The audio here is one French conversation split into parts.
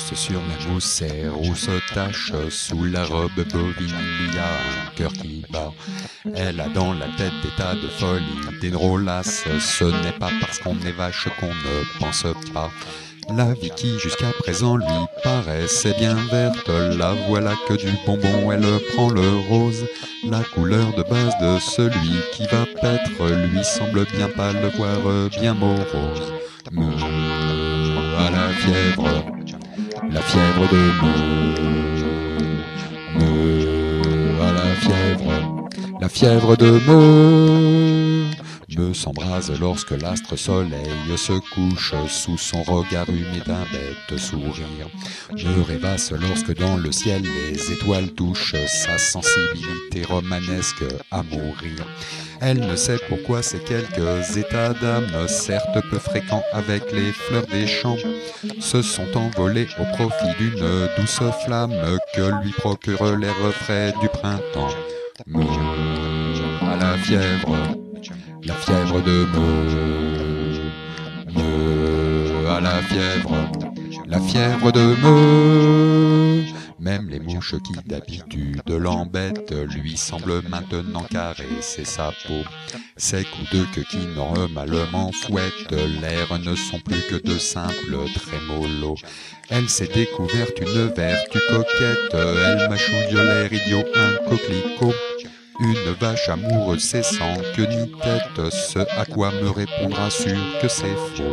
Juste sur la mousse, ses rousses taches, sous la robe bovine, il y a un cœur qui bat. Elle a dans la tête des tas de folie, des drôlasses, ce n'est pas parce qu'on est vache qu'on ne pense pas. La vie qui jusqu'à présent lui paraissait bien verte, la voilà que du bonbon elle prend le rose. La couleur de base de celui qui va paître lui semble bien pâle, voire bien morose. À la fièvre de à la fièvre de me s'embrase lorsque l'astre soleil se couche sous son regard humide d'un bête sourire. Me rêvasse lorsque dans le ciel les étoiles touchent sa sensibilité romanesque à mourir. Elle ne sait pourquoi ces quelques états d'âme, certes peu fréquents avec les fleurs des champs, se sont envolés au profit d'une douce flamme que lui procure l'air frais du printemps. À la fièvre de à la fièvre de Même les mouches qui d'habitude l'embêtent lui semblent maintenant caresser sa peau. Ses coups de queue qui normalement fouettent l'air ne sont plus que de simples trémolos. Elle s'est découverte une vertu coquette, elle mâchouille l'air idiot, un coquelicot. Une vache amoureuse c'est sans queue ni tête, ce à quoi me répondra sûr que c'est faux.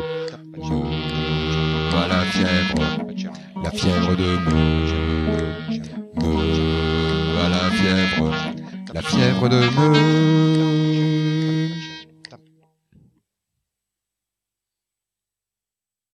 À la fièvre de à la fièvre de